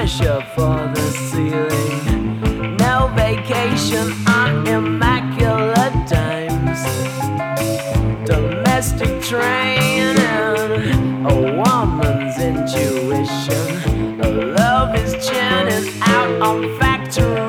pressure for the ceiling. No vacation on immaculate times. Domestic training, a woman's intuition. Love is churning out on factory